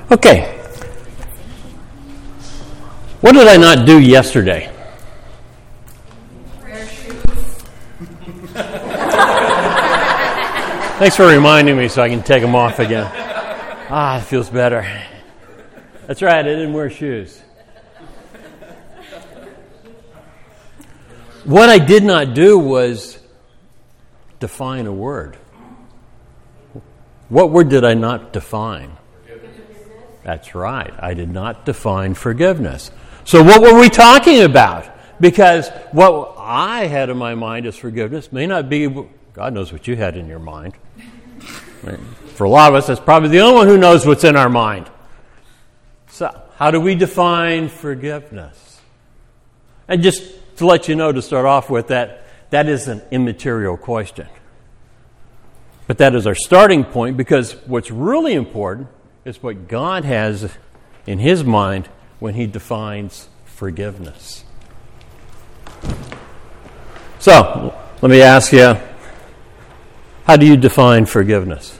Okay. What did I not do yesterday? Wear shoes. Thanks for reminding me so I can take them off again. It feels better. That's right, I didn't wear shoes. What I did not do was define a word. What word did I not define? That's right. I did not define forgiveness. So what were we talking about? Because what I had in my mind as forgiveness may not be, God knows what you had in your mind. For a lot of us, that's probably the only one who knows what's in our mind. So how do we define forgiveness? And just to let you know, to start off with, that is an immaterial question. But that is our starting point, because what's really important is what God has in His mind when He defines forgiveness. So, let me ask you, how do you define forgiveness?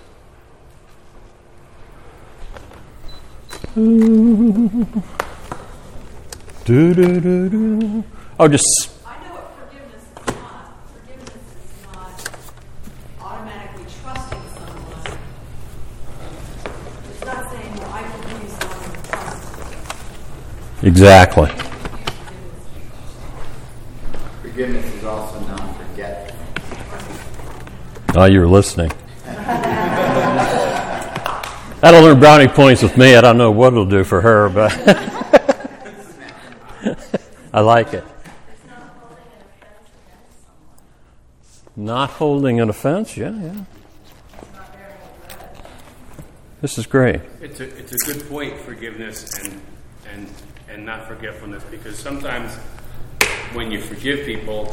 Oh, just... I know what forgiveness is not. Forgiveness is not automatically trusting someone. It's not saying, well, I forgive someone and trust. Exactly. Forgiveness is also non-forgetful. Oh, you were listening. That'll earn brownie points with me. I don't know what it'll do for her, but I like it. Not holding an offense, yeah. This is great. It's a good point, forgiveness and not forgetfulness, because sometimes when you forgive people,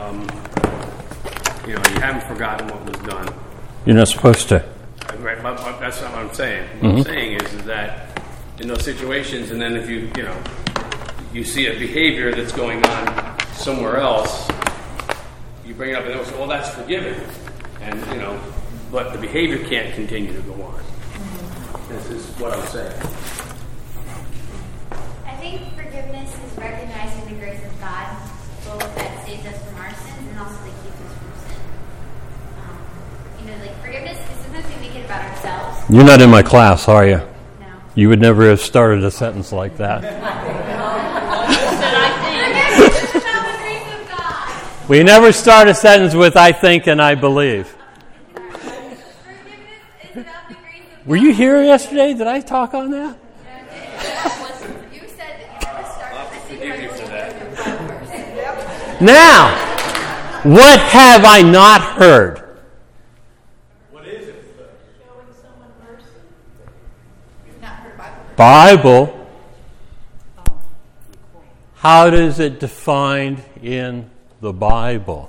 you haven't forgotten what was done. You're not supposed to. Right, but that's not what I'm saying. What I'm saying is that in those situations, and then if you see a behavior that's going on somewhere else, you bring it up and they'll say, well, that's forgiven. And, but the behavior can't continue to go on. This is what I'm saying. I think forgiveness is recognizing the grace of God, both that saves us from our sins and also that keeps us from sin. Forgiveness is sometimes we make it about ourselves. You're not in my class, are you? No. You would never have started a sentence like that. Forgiveness is about the grace of God. We never start a sentence with "I think" and "I believe." Forgiveness is about the grace of God. Were you here yesterday? Did I talk on that? You said that you never start. I think Forgive you for that. Now, what have I not heard? Bible. How is it defined in the Bible?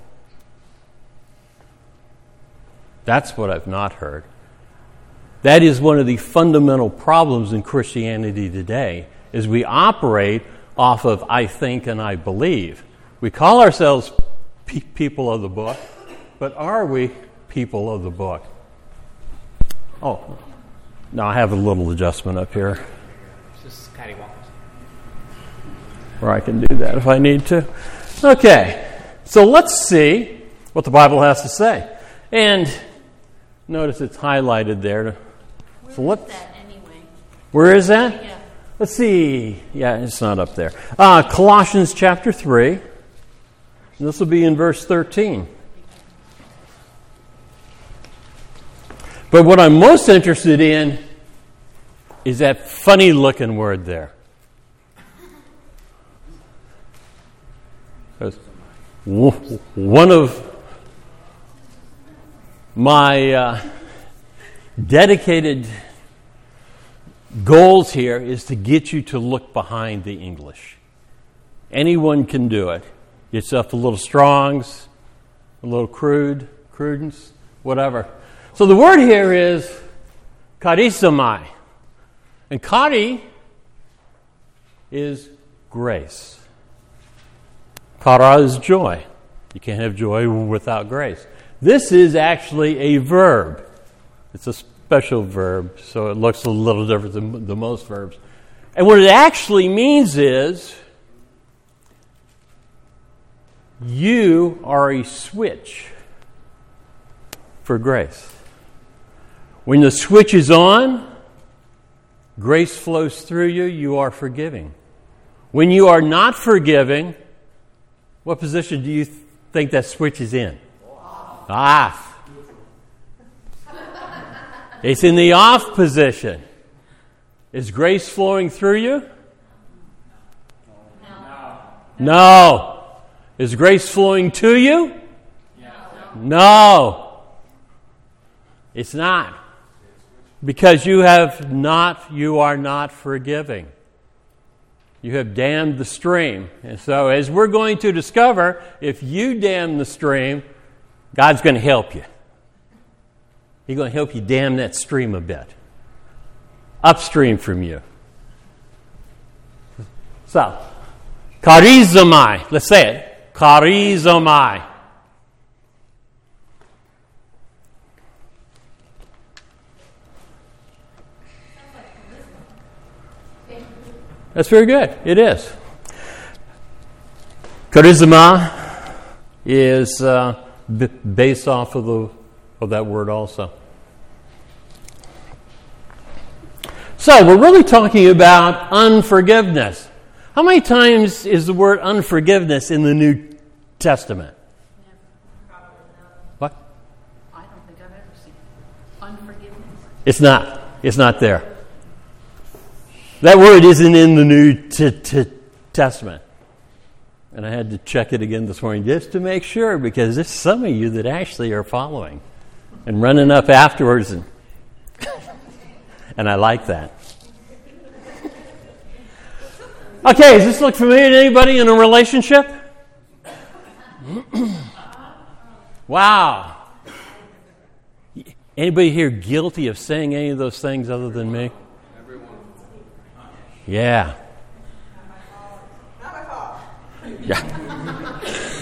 That's what I've not heard. That is one of the fundamental problems in Christianity today, is we operate off of "I think" and "I believe." We call ourselves people of the book, but are we people of the book? Oh, now I have a little adjustment up here. Just cattywampus. Or I can do that if I need to. Okay, so let's see what the Bible has to say. And notice it's highlighted there. Where is that anyway? Where is that? Yeah. Let's see. Yeah, it's not up there. Colossians chapter 3. And this will be in verse 13. But what I'm most interested in is that funny-looking word there. One of my dedicated goals here is to get you to look behind the English. Anyone can do it. Get yourself a little Strong's, a little Cruden's, whatever. So the word here is charismai. And chari is grace. Chara is joy. You can't have joy without grace. This is actually a verb. It's a special verb, so it looks a little different than most verbs. And what it actually means is you are a switch for grace. When the switch is on, grace flows through you, you are forgiving. When you are not forgiving, what position do you think that switch is in? Off. It's in the off position. Is grace flowing through you? No. Is grace flowing to you? No. It's not. Because you are not forgiving. You have dammed the stream. And so as we're going to discover, if you dam the stream, God's going to help you. He's going to help you dam that stream a bit. Upstream from you. So, charizomai. Let's say it. Charizomai. That's very good. It is. Charisma is based off of that word also. So we're really talking about unforgiveness. How many times is the word unforgiveness in the New Testament? What? I don't think I've ever seen unforgiveness. It's not there. That word isn't in the New Testament. And I had to check it again this morning just to make sure, because there's some of you that actually are following and running up afterwards. And I like that. Okay, does this look familiar to anybody in a relationship? Wow. Anybody here guilty of saying any of those things other than me? Yeah. Yeah.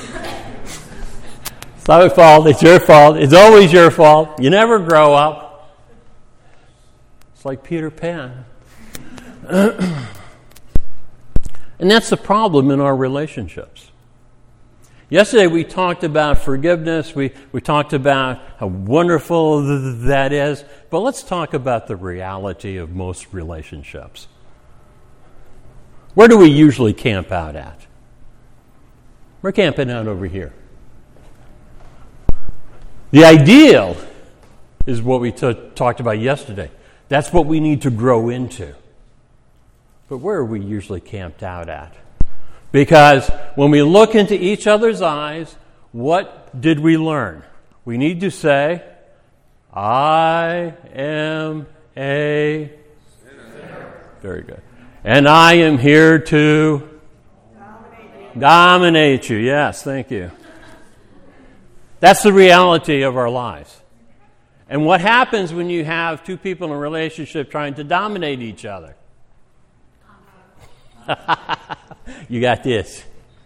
It's not my fault. It's your fault. It's always your fault. You never grow up. It's like Peter Pan. And that's the problem in our relationships. Yesterday we talked about forgiveness. We talked about how wonderful that is. But let's talk about the reality of most relationships. Where do we usually camp out at? We're camping out over here. The ideal is what we talked about yesterday. That's what we need to grow into. But where are we usually camped out at? Because when we look into each other's eyes, what did we learn? We need to say, I am a sinner. Very good. And I am here to dominate you. Yes, thank you. That's the reality of our lives. And what happens when you have two people in a relationship trying to dominate each other? You got this.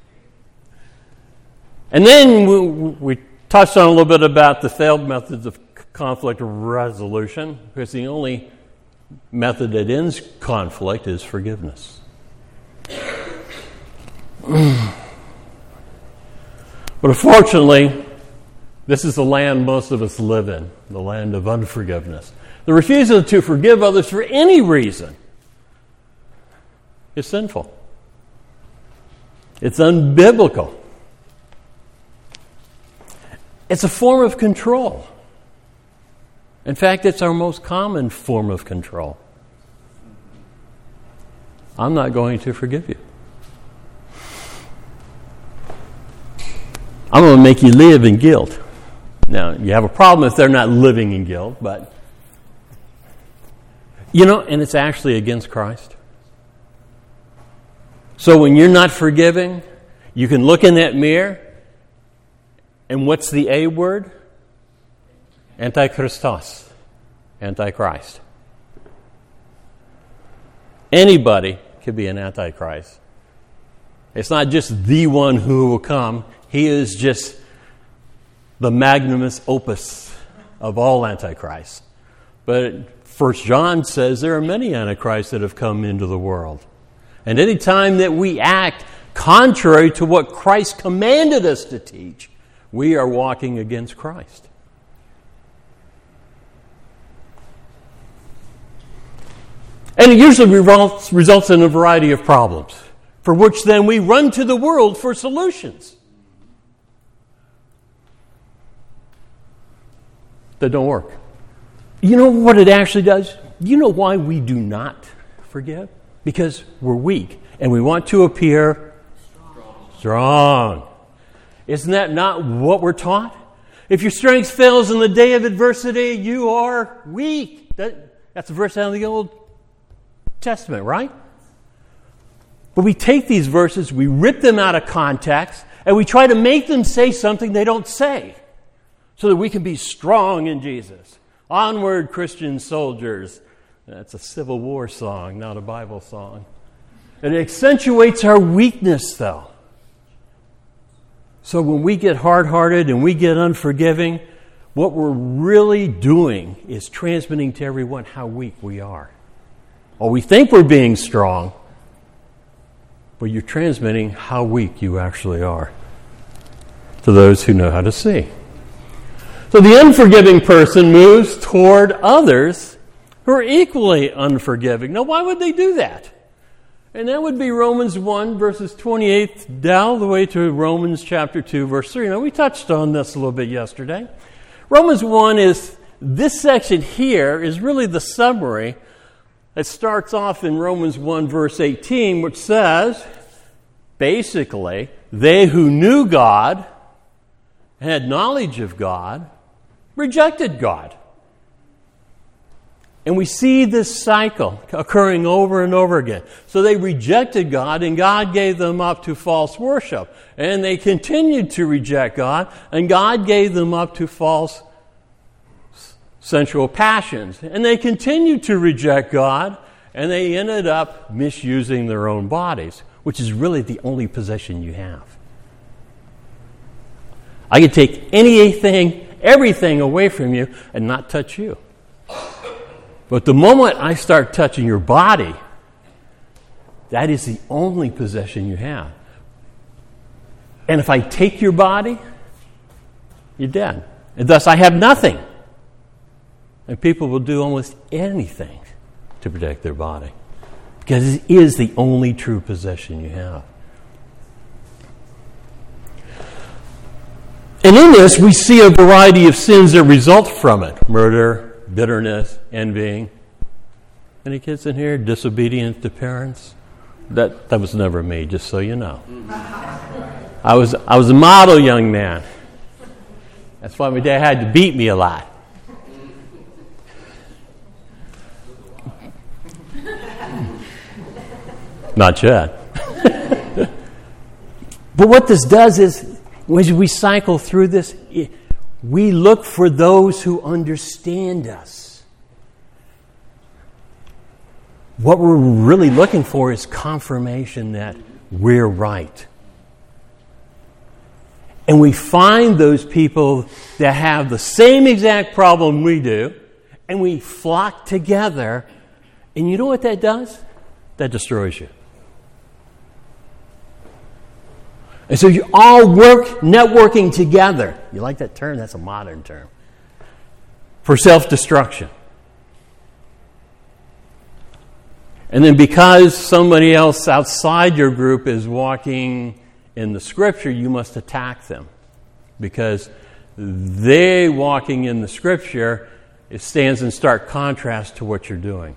And then we touched on a little bit about the failed methods of conflict resolution, because the only method that ends conflict is forgiveness. But unfortunately, this is the land most of us live in, the land of unforgiveness. The refusal to forgive others for any reason is sinful. It's unbiblical. It's a form of control. In fact, it's our most common form of control. I'm not going to forgive you. I'm going to make you live in guilt. Now, you have a problem if they're not living in guilt, but, and it's actually against Christ. So when you're not forgiving, you can look in that mirror, and what's the A word? Antichristos. Antichrist. Anybody could be an antichrist. It's not just the one who will come. He is just the magnum opus of all antichrists. But 1 John says there are many antichrists that have come into the world. And any time that we act contrary to what Christ commanded us to teach, we are walking against Christ. And it usually results in a variety of problems, for which then we run to the world for solutions that don't work. You know what it actually does? You know why we do not forgive? Because we're weak and we want to appear strong. Isn't that not what we're taught? If your strength fails in the day of adversity, you are weak. That's a verse out of the Old Testament, right? But we take these verses, we rip them out of context, and we try to make them say something they don't say so that we can be strong in Jesus. Onward, Christian soldiers. That's a Civil War song, not a Bible song. And it accentuates our weakness, though. So when we get hard-hearted and we get unforgiving, what we're really doing is transmitting to everyone how weak we are. Or we think we're being strong, but you're transmitting how weak you actually are to those who know how to see. So the unforgiving person moves toward others who are equally unforgiving. Now, why would they do that? And that would be Romans 1, verses 28 down the way to Romans chapter 2, verse 3. Now, we touched on this a little bit yesterday. Romans 1 is, this section here is really the summary. It starts off in Romans 1, verse 18, which says, basically, they who knew God, had knowledge of God, rejected God. And we see this cycle occurring over and over again. So they rejected God, and God gave them up to false worship. And they continued to reject God, and God gave them up to false sensual passions. And they continued to reject God, and they ended up misusing their own bodies, which is really the only possession you have. I can take anything, everything away from you and not touch you. But the moment I start touching your body, that is the only possession you have. And if I take your body, you're dead. And thus I have nothing. And people will do almost anything to protect their body, because it is the only true possession you have. And in this, we see a variety of sins that result from it. Murder, bitterness, envying. Any kids in here disobedient to parents? That was never me, just so you know. I was a model young man. That's why my dad had to beat me a lot. Not yet. But what this does is, as we cycle through this, we look for those who understand us. What we're really looking for is confirmation that we're right. And we find those people that have the same exact problem we do, and we flock together. And you know what that does? That destroys you. And so you all work networking together. You like that term? That's a modern term. For self-destruction. And then because somebody else outside your group is walking in the Scripture, you must attack them. Because they walking in the Scripture, it stands in stark contrast to what you're doing.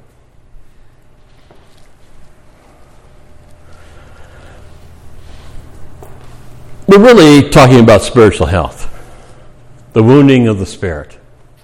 We're really talking about spiritual health, the wounding of the spirit.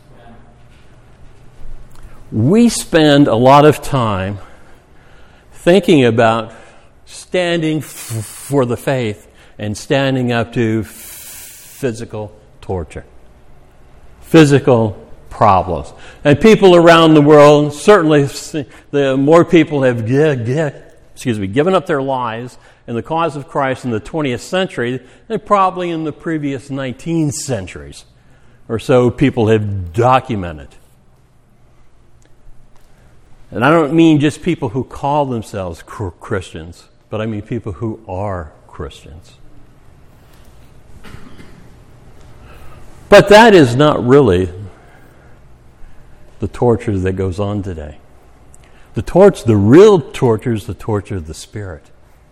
We spend a lot of time thinking about standing for the faith and standing up to physical torture, physical problems. And people around the world, certainly the more people have given up their lives in the cause of Christ in the 20th century than probably in the previous 19 centuries or so people have documented. And I don't mean just people who call themselves Christians, but I mean people who are Christians. But that is not really the torture that goes on today. The real torture is the torture of the Spirit.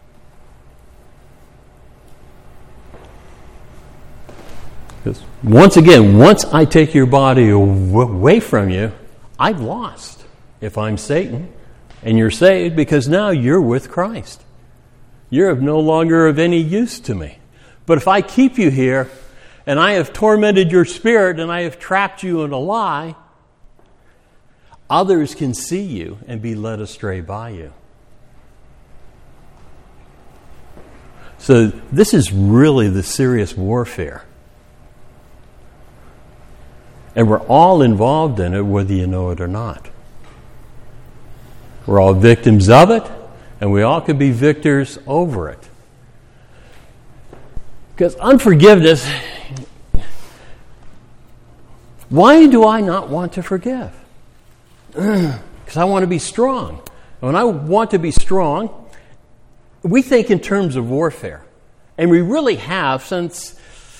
Because once I take your body away from you, I've lost. If I'm Satan and you're saved, because now you're with Christ. You're no longer of any use to me. But if I keep you here and I have tormented your spirit and I have trapped you in a lie, others can see you and be led astray by you. So this is really the serious warfare. And we're all involved in it, whether you know it or not. We're all victims of it, and we all could be victors over it. Because unforgiveness, why do I not want to forgive? Because I want to be strong. When I want to be strong, we think in terms of warfare. And we really have since,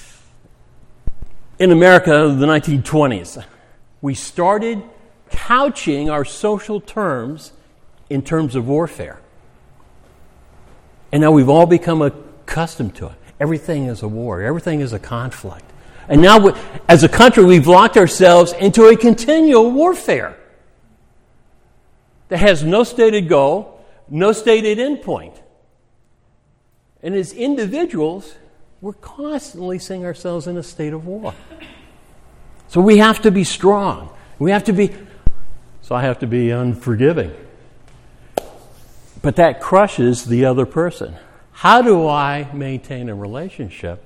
in America, the 1920s. We started couching our social terms in terms of warfare. And now we've all become accustomed to it. Everything is a war. Everything is a conflict. And now, as a country, we've locked ourselves into a continual warfare that has no stated goal, no stated endpoint. And as individuals, we're constantly seeing ourselves in a state of war. So we have to be strong. So I have to be unforgiving. But that crushes the other person. How do I maintain a relationship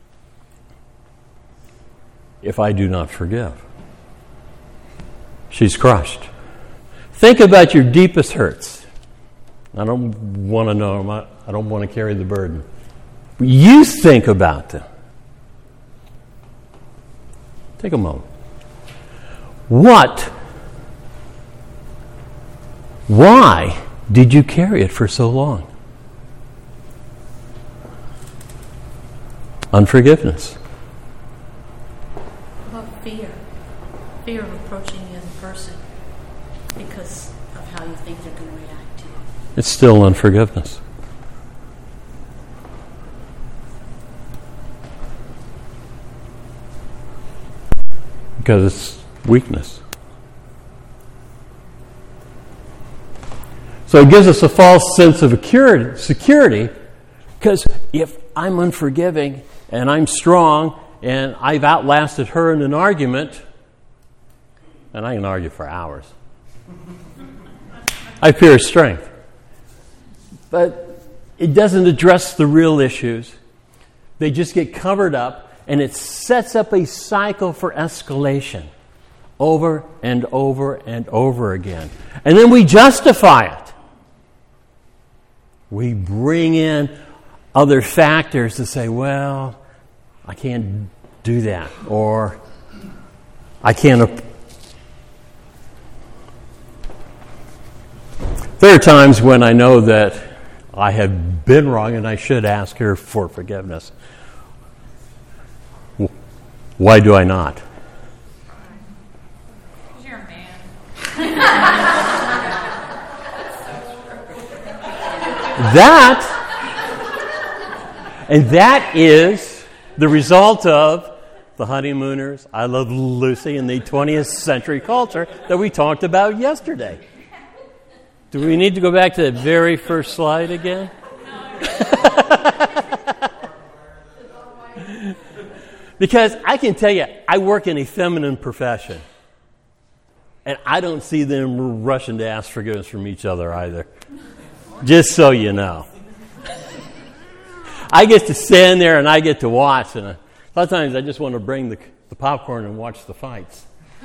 if I do not forgive? She's crushed. Think about your deepest hurts. I don't want to know them. I don't want to carry the burden. You think about them. Take a moment. Why did you carry it for so long? Unforgiveness. About fear. Fear of approaching the other person because of how you think they're going to react to you. It's still unforgiveness. Because it's weakness. So it gives us a false sense of security, because if I'm unforgiving and I'm strong and I've outlasted her in an argument, and I can argue for hours, I appear strength. But it doesn't address the real issues. They just get covered up, and it sets up a cycle for escalation over and over and over again. And then we justify it. We bring in other factors to say, well, I can't do that, or I can't. There are times when I know that I have been wrong and I should ask her for forgiveness. Why do I not? You're a man. That is the result of the honeymooners, I Love Lucy, and the 20th century culture that we talked about yesterday. Do we need to go back to that very first slide again? Because I can tell you, I work in a feminine profession. And I don't see them rushing to ask forgiveness from each other either. Just so you know. I get to stand there and I get to watch. And a lot of times I just want to bring the popcorn and watch the fights.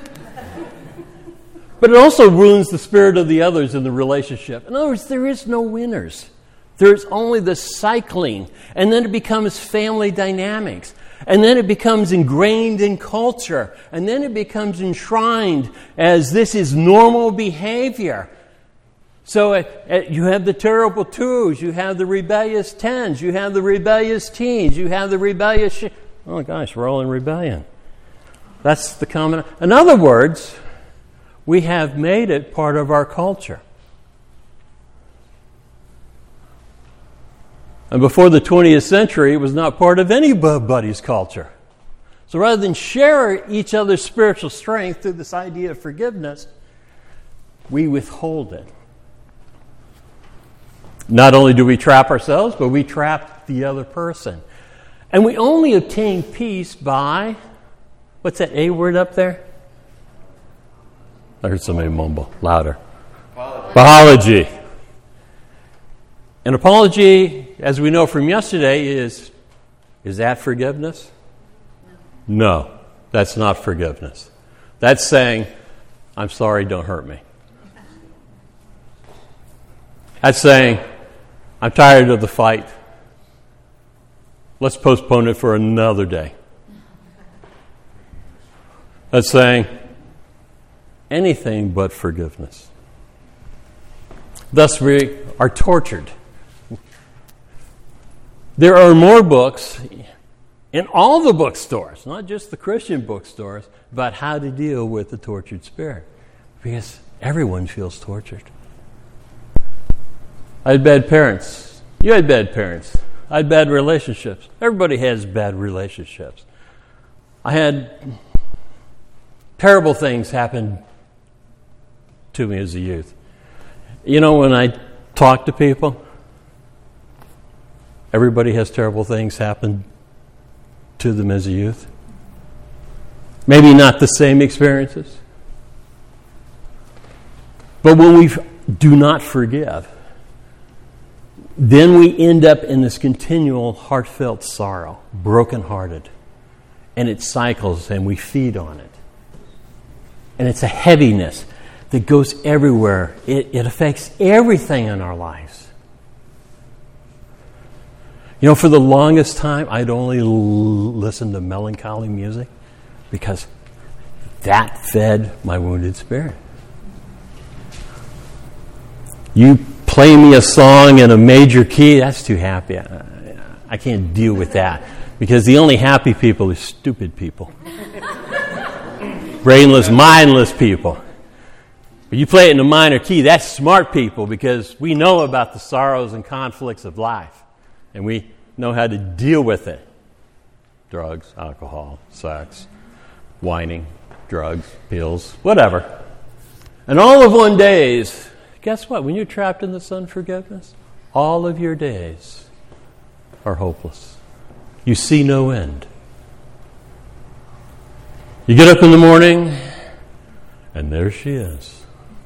But it also ruins the spirit of the others in the relationship. In other words, there is no winners. There is only the cycling. And then it becomes family dynamics. And then it becomes ingrained in culture. And then it becomes enshrined as this is normal behavior. So you have the terrible twos, you have the rebellious tens, you have the rebellious teens, you have the rebellious... Oh gosh, we're all in rebellion. That's the common... In other words, we have made it part of our culture. And before the 20th century, it was not part of anybody's culture. So rather than share each other's spiritual strength through this idea of forgiveness, we withhold it. Not only do we trap ourselves, but we trap the other person. And we only obtain peace by, what's that A word up there? I heard somebody mumble louder. Apology. An apology, as we know from yesterday, is that forgiveness? No, that's not forgiveness. That's saying, I'm sorry, don't hurt me. That's saying, I'm tired of the fight. Let's postpone it for another day. That's saying, anything but forgiveness. Thus, we are tortured. There are more books in all the bookstores, not just the Christian bookstores, about how to deal with the tortured spirit. Because everyone feels tortured. I had bad parents. You had bad parents. I had bad relationships. Everybody has bad relationships. I had terrible things happen to me as a youth. You know, when I talk to people, everybody has terrible things happen to them as a youth. Maybe not the same experiences. But when we do not forgive, then we end up in this continual heartfelt sorrow, brokenhearted. And it cycles and we feed on it. And it's a heaviness that goes everywhere. It affects everything in our lives. You know, for the longest time, I'd only listen to melancholy music because that fed my wounded spirit. You play me a song in a major key, that's too happy. I can't deal with that because the only happy people are stupid people. Brainless, mindless people. But you play it in a minor key, that's smart people because we know about the sorrows and conflicts of life. And we know how to deal with it. Drugs, alcohol, sex, whining, drugs, pills, whatever. And all of one days, guess what? When you're trapped in this unforgiveness, all of your days are hopeless. You see no end. You get up in the morning, and there she is.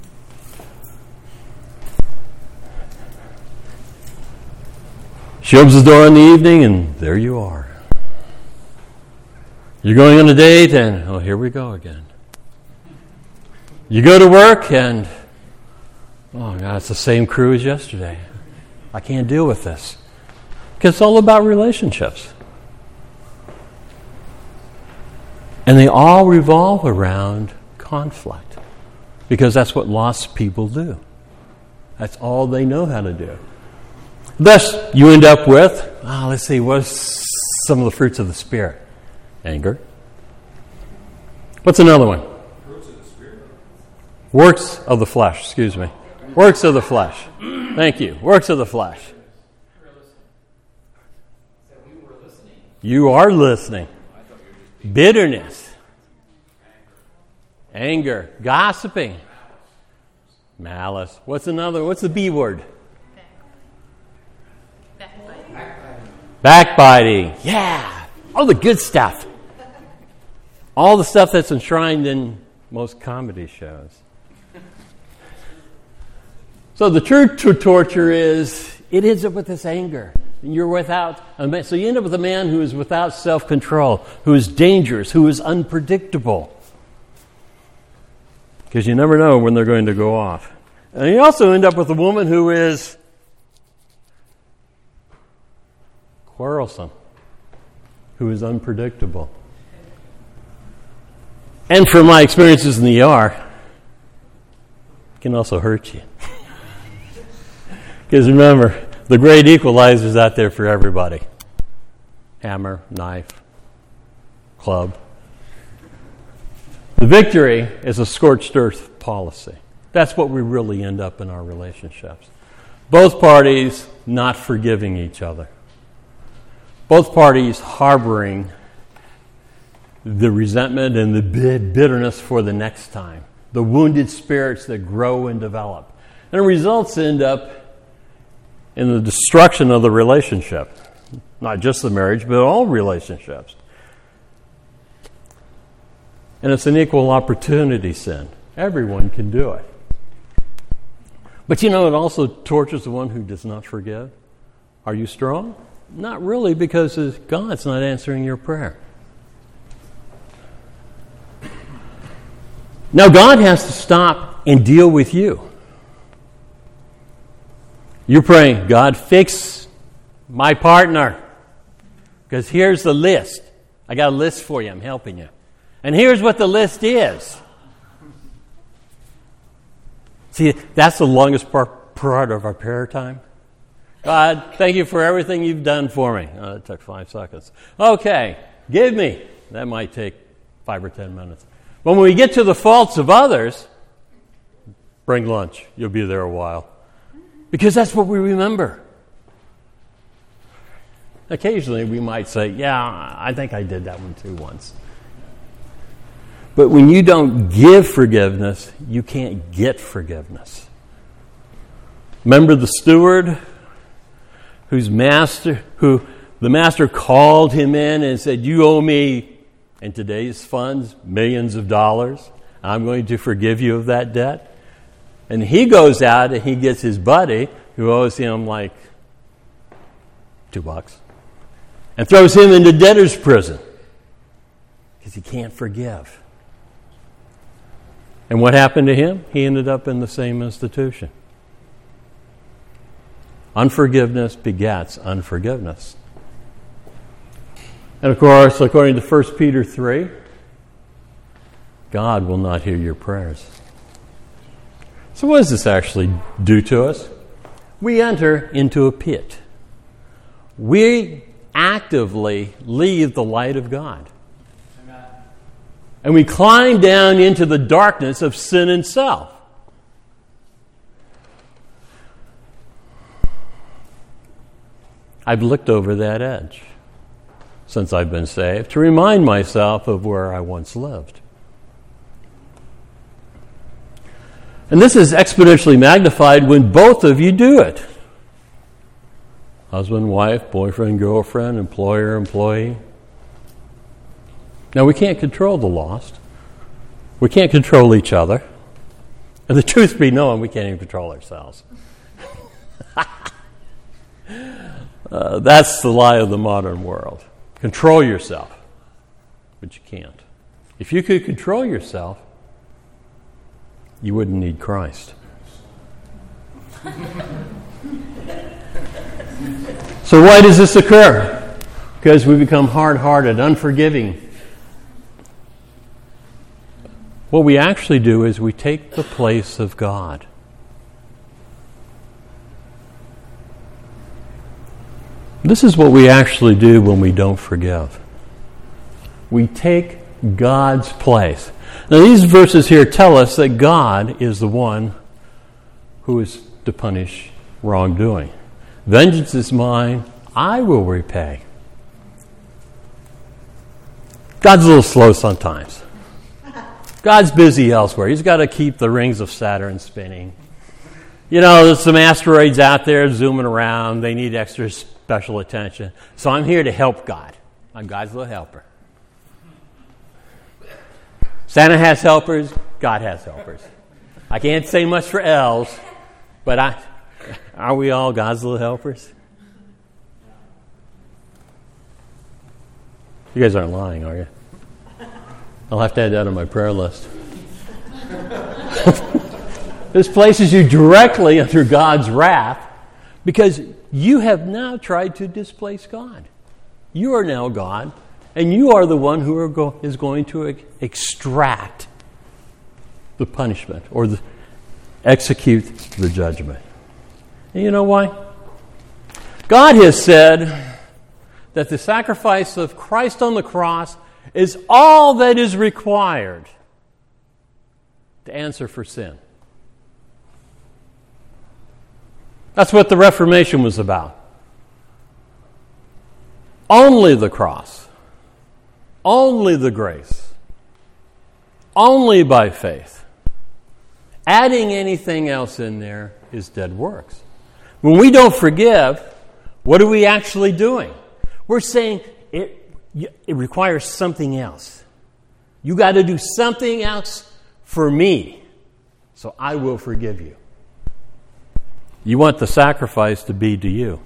She opens the door in the evening, and there you are. You're going on a date, and oh, here we go again. You go to work, and oh, God, it's the same crew as yesterday. I can't deal with this. Because it's all about relationships. And they all revolve around conflict. Because that's what lost people do. That's all they know how to do. Thus, you end up with, let's see, what's some of the fruits of the Spirit? Anger. What's another one? Fruits of the Spirit? Works of the flesh, excuse me. Works of the flesh. Thank you. Works of the flesh. You are listening. Bitterness. Anger. Gossiping. Malice. What's another? What's the B word? Backbiting. Yeah. All the good stuff. All the stuff that's enshrined in most comedy shows. So the true torture is, it ends up with this anger. You're without, so you end up with a man who is without self-control, who is dangerous, who is unpredictable. Because you never know when they're going to go off. And you also end up with a woman who is quarrelsome, who is unpredictable. And from my experiences in the ER, it can also hurt you. Because remember, the great equalizer is out there for everybody. Hammer, knife, club. The victory is a scorched earth policy. That's what we really end up in our relationships. Both parties not forgiving each other. Both parties harboring the resentment and the bitterness for the next time. The wounded spirits that grow and develop. And the results end up in the destruction of the relationship. Not just the marriage, but all relationships. And it's an equal opportunity sin. Everyone can do it. But it also tortures the one who does not forgive. Are you strong? Not really, because God's not answering your prayer. Now, God has to stop and deal with you. You're praying, God, fix my partner. Because here's the list. I got a list for you. I'm helping you. And here's what the list is. See, that's the longest part of our prayer time. God, thank you for everything you've done for me. Oh, that took 5 seconds. Okay, give me. That might take 5 or 10 minutes. But when we get to the faults of others, bring lunch. You'll be there a while. Because that's what we remember. Occasionally we might say, yeah, I think I did that one too once. But when you don't give forgiveness, you can't get forgiveness. Remember the steward who the master called him in and said, you owe me, in today's funds, millions of dollars. I'm going to forgive you of that debt. And he goes out and he gets his buddy, who owes him like $2, and throws him into debtor's prison because he can't forgive. And what happened to him? He ended up in the same institution. Unforgiveness begets unforgiveness. And of course, according to 1 Peter 3, God will not hear your prayers. So what does this actually do to us? We enter into a pit. We actively leave the light of God. Amen. And we climb down into the darkness of sin and self. I've looked over that edge since I've been saved to remind myself of where I once lived. And this is exponentially magnified when both of you do it. Husband, wife, boyfriend, girlfriend, employer, employee. Now, we can't control the lost. We can't control each other. And the truth be known, we can't even control ourselves. That's the lie of the modern world. Control yourself. But you can't. If you could control yourself, you wouldn't need Christ. So why does this occur? Because we become hard-hearted, unforgiving. What we actually do is we take the place of God. This is what we actually do when we don't forgive. We take God's place. Now, these verses here tell us that God is the one who is to punish wrongdoing. Vengeance is mine, I will repay. God's a little slow sometimes. God's busy elsewhere. He's got to keep the rings of Saturn spinning. There's some asteroids out there zooming around. They need extra special attention. So I'm here to help God. I'm God's little helper. Santa has helpers. God has helpers. I can't say much for elves, but are we all God's little helpers? You guys aren't lying, are you? I'll have to add that on my prayer list. This places you directly under God's wrath because you have now tried to displace God. You are now God, and you are the one who is going to extract the punishment or execute the judgment. And you know why? God has said that the sacrifice of Christ on the cross is all that is required to answer for sin. That's what the Reformation was about. Only the cross. Only the grace. Only by faith. Adding anything else in there is dead works. When we don't forgive, what are we actually doing? We're saying it requires something else. You got to do something else for me, so I will forgive you. You want the sacrifice to be to you.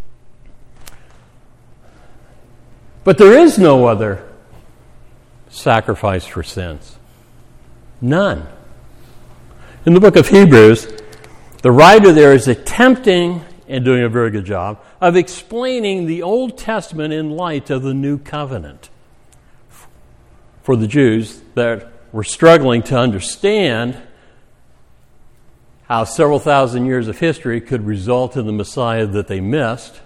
But there is no other sacrifice for sins. None. In the book of Hebrews, the writer there is attempting, and doing a very good job, of explaining the Old Testament in light of the New Covenant. For the Jews that were struggling to understand how several thousand years of history could result in the Messiah that they missed,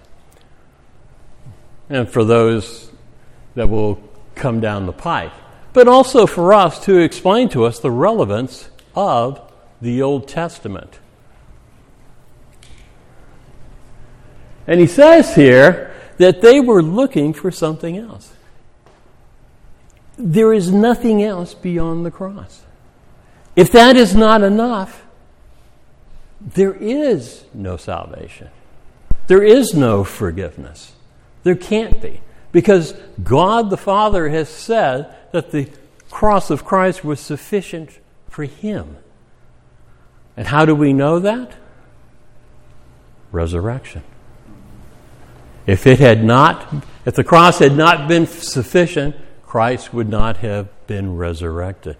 and for those that will come down the pike. But also for us to explain to us the relevance of the Old Testament. And he says here that they were looking for something else. There is nothing else beyond the cross. If that is not enough, there is no salvation. There is no forgiveness. There can't be. Because God the Father has said that the cross of Christ was sufficient for him. And how do we know that? Resurrection. If the cross had not been sufficient, Christ would not have been resurrected.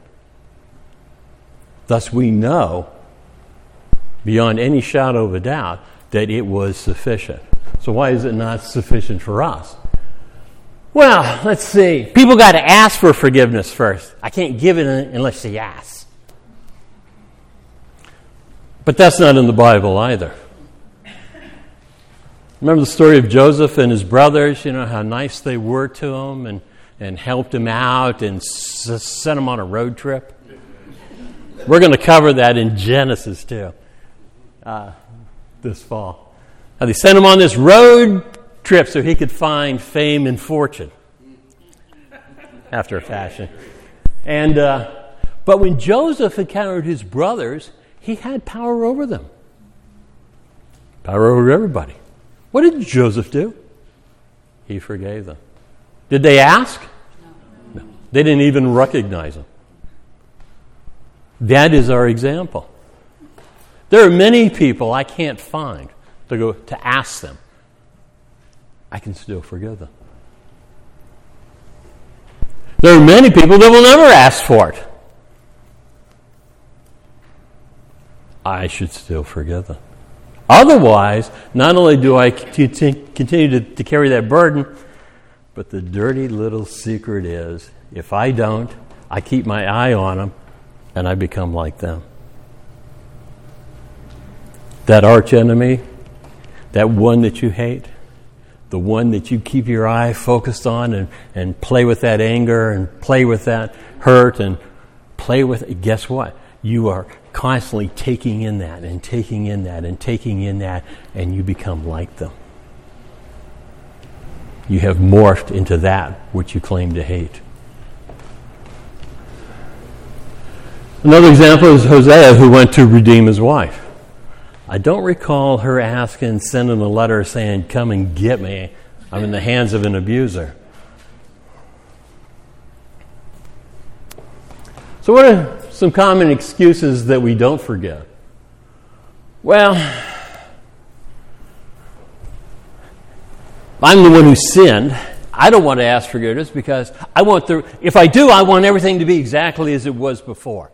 Thus we know, beyond any shadow of a doubt, that it was sufficient. So why is it not sufficient for us? Well, let's see. People got to ask for forgiveness first. I can't give it unless they ask. But that's not in the Bible either. Remember the story of Joseph and his brothers, how nice they were to him and helped him out and sent him on a road trip? We're going to cover that in Genesis too, this fall. Now, they sent him on this road trip so he could find fame and fortune, after a fashion. But when Joseph encountered his brothers, he had power over them. Power over everybody. What did Joseph do? He forgave them. Did they ask? No. They didn't even recognize him. That is our example. There are many people I can't find to ask them. I can still forgive them. There are many people that will never ask for it. I should still forgive them. Otherwise, not only do I continue to carry that burden, but the dirty little secret is, if I don't, I keep my eye on them, and I become like them. That arch enemy, that one that you hate, the one that you keep your eye focused on and play with that anger and play with that hurt and play with it, guess what? You are constantly taking in that and taking in that and taking in that, and you become like them. You have morphed into that which you claim to hate. Another example is Hosea, who went to redeem his wife. I don't recall her sending a letter saying, "Come and get me. I'm in the hands of an abuser." So what are some common excuses that we don't forgive? Well, I'm the one who sinned. I don't want to ask forgiveness because if I do, I want everything to be exactly as it was before.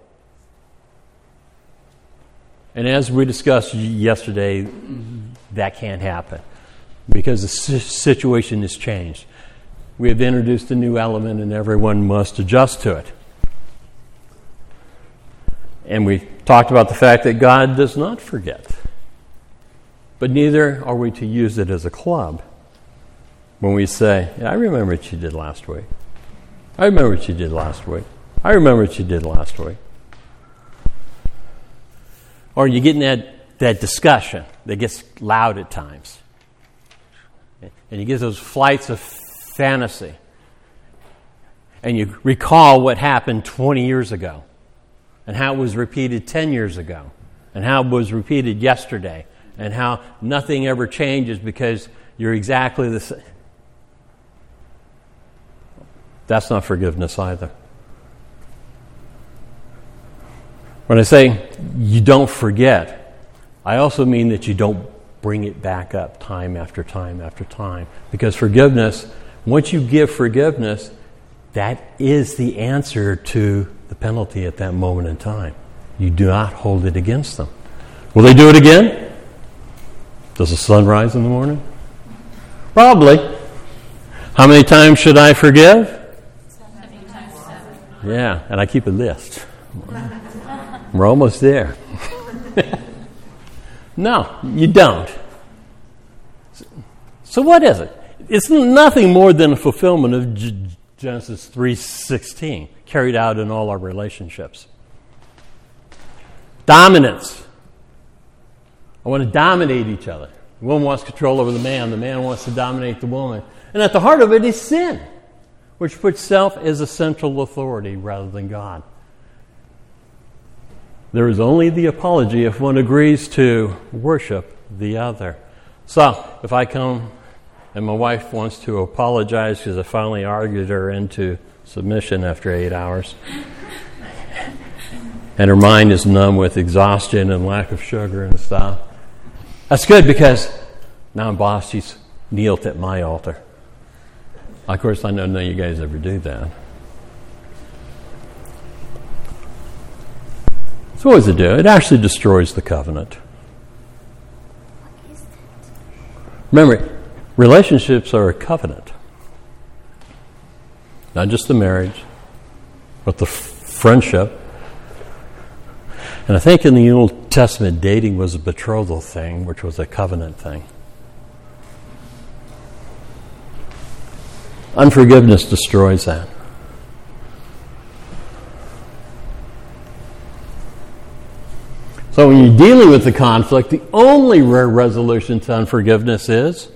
And as we discussed yesterday, that can't happen because the situation has changed. We have introduced a new element and everyone must adjust to it. And we talked about the fact that God does not forget. But neither are we to use it as a club when we say, I remember what you did last week. I remember what you did last week. I remember what you did last week. Or you get in that discussion that gets loud at times. And you get those flights of fantasy. And you recall what happened 20 years ago. And how it was repeated 10 years ago. And how it was repeated yesterday. And how nothing ever changes because you're exactly the same. That's not forgiveness either. When I say you don't forget, I also mean that you don't bring it back up time after time after time. Because forgiveness, once you give forgiveness, that is the answer to the penalty at that moment in time. You do not hold it against them. Will they do it again? Does the sun rise in the morning? Probably. How many times should I forgive? 7 times 7. Yeah, and I keep a list. We're almost there. No, you don't. So what is it? It's nothing more than a fulfillment of Genesis 3:16, carried out in all our relationships. Dominance. I want to dominate each other. The woman wants control over the man wants to dominate the woman. And at the heart of it is sin, which puts self as a central authority rather than God. There is only the apology if one agrees to worship the other. So, if I come and my wife wants to apologize because I finally argued her into submission after 8 hours, and her mind is numb with exhaustion and lack of sugar and stuff, that's good because now I'm boss, she's kneeled at my altar. Of course, I know none of you guys ever do that. So what does it do? It actually destroys the covenant. Remember, relationships are a covenant. Not just the marriage, but the friendship. And I think in the Old Testament, dating was a betrothal thing, which was a covenant thing. Unforgiveness destroys that. So when you're dealing with the conflict, the only rare resolution to unforgiveness is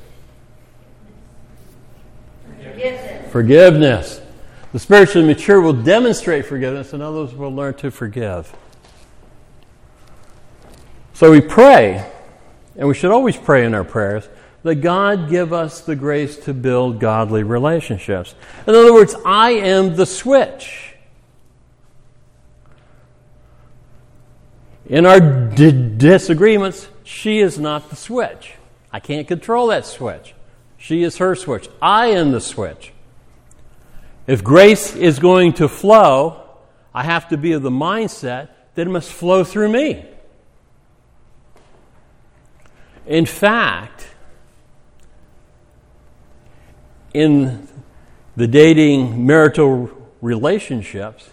forgiveness. The spiritually mature will demonstrate forgiveness, and others will learn to forgive. So we pray, and we should always pray in our prayers, that God give us the grace to build godly relationships. In other words, I am the switch. In our disagreements, she is not the switch. I can't control that switch. She is her switch. I am the switch. If grace is going to flow, I have to be of the mindset that it must flow through me. In fact, in the dating marital relationships,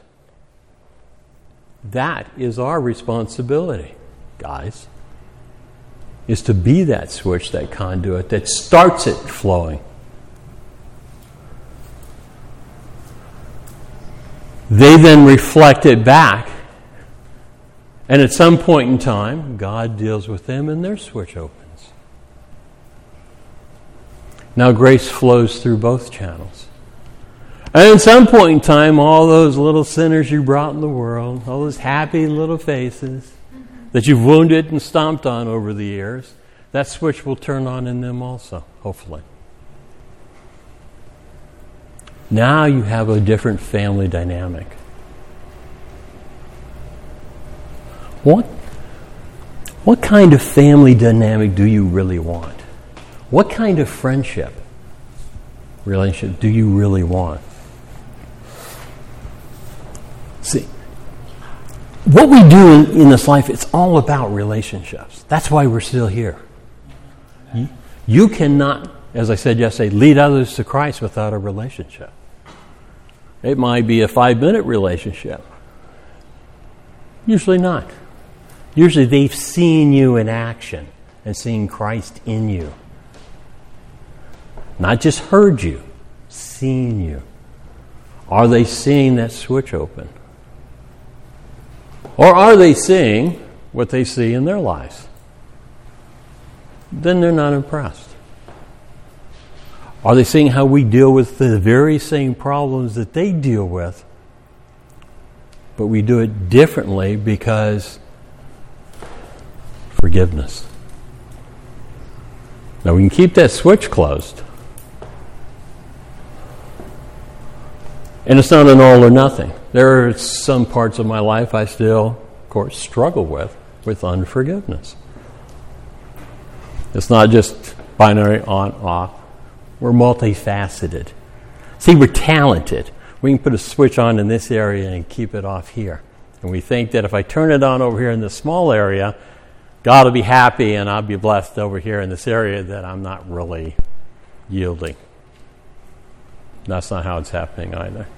that is our responsibility, guys, is to be that switch, that conduit that starts it flowing. They then reflect it back, and at some point in time, God deals with them and their switch opens. Now grace flows through both channels. And at some point in time, all those little sinners you brought in the world, all those happy little faces that you've wounded and stomped on over the years, that switch will turn on in them also, hopefully. Now you have a different family dynamic. What kind of family dynamic do you really want? What kind of friendship, relationship do you really want? See, what we do in this life, it's all about relationships. That's why we're still here. You cannot, as I said yesterday, lead others to Christ without a relationship. It might be a 5-minute relationship. Usually not. Usually they've seen you in action, and seeing Christ in you. Not just heard you, seen you. Are they seeing that switch open? Or are they seeing what they see in their lives? Then they're not impressed. Are they seeing how we deal with the very same problems that they deal with, but we do it differently because forgiveness? Now we can keep that switch closed. And it's not an all or nothing. There are some parts of my life I still, of course, struggle with unforgiveness. It's not just binary on, off. We're multifaceted. See, we're talented. We can put a switch on in this area and keep it off here. And we think that if I turn it on over here in this small area, God will be happy and I'll be blessed over here in this area that I'm not really yielding. That's not how it's happening either.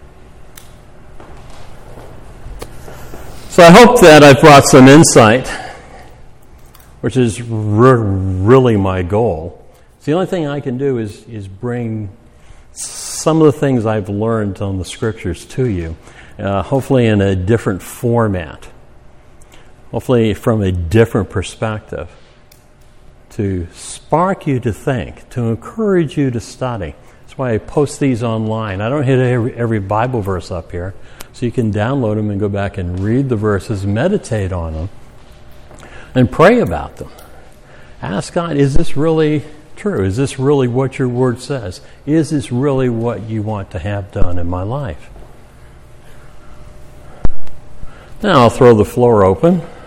So I hope that I've brought some insight, which is really my goal. So the only thing I can do is bring some of the things I've learned on the Scriptures to you, hopefully in a different format, hopefully from a different perspective, to spark you to think, to encourage you to study. That's why I post these online. I don't hit every Bible verse up here, so you can download them and go back and read the verses, meditate on them, and pray about them. Ask God, is this really true? Is this really what your word says? Is this really what you want to have done in my life? Now I'll throw the floor open.